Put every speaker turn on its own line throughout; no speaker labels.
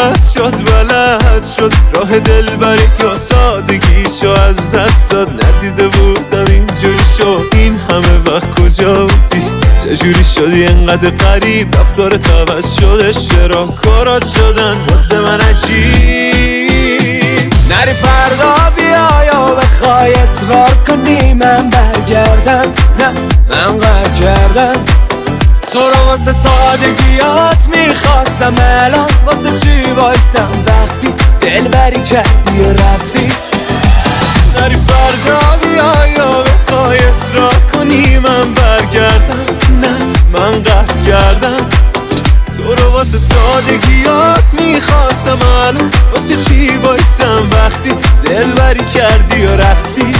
عوض شد بلد شد راه دلبری یا سادگیشو از دست داد. ندیده بودم اینجوری شد این همه وقت کجا بودی؟ چجوری شدی انقدر غریب؟ رفتارت عوض شده چرا کارات شدن واسه من عجیب؟ نری فردا بیا یا بخوای اصرار کنی من برگردم. نه من قهر کردم تو رو واسه سادگیات میخواستم. الان واسه چی وایستم وقتی دلبری کردی و رفتی؟ نری فردا بیا یا بخوای اصرار کنی من برگردم. نه من قهر کردم تو رو واسه سادگیات میخواستم. الان واسه چی وایستم وقتی دلبری کردی و رفتی؟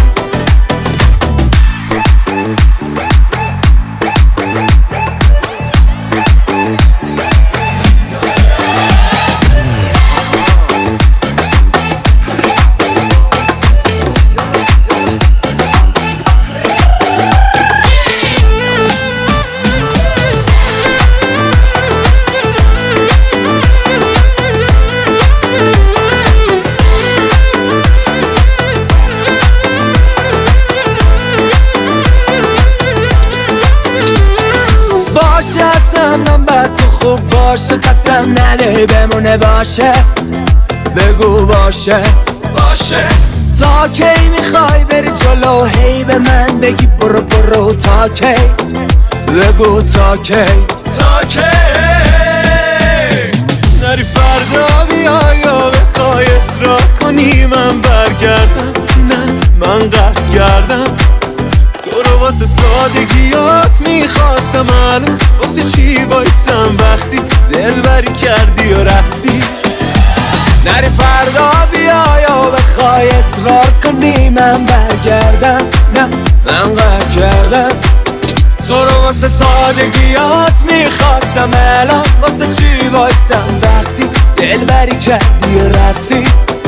من بعد تو خوب باشه قسم نده بمونه باشه. بگو باشه باشه تا کی میخوای بری جلو هی به من بگی برو برو تا کی؟ بگو تا کی تا کی؟ نری فردا بیا یا بخوای اصرار کنی من برگردم. نه من قهر کردم تو رو واسه سادگیات میخواستم. الان واسه چی وایستم وقتی دلبری کردی و رفتی؟ نری فردا بیا یا بخوای اصرار کنی من برگردم. نه من قهر کردم تو رو واسه سادگیات میخواستم. الان واسه چی وایستم وقتی دلبری کردی و رفتی؟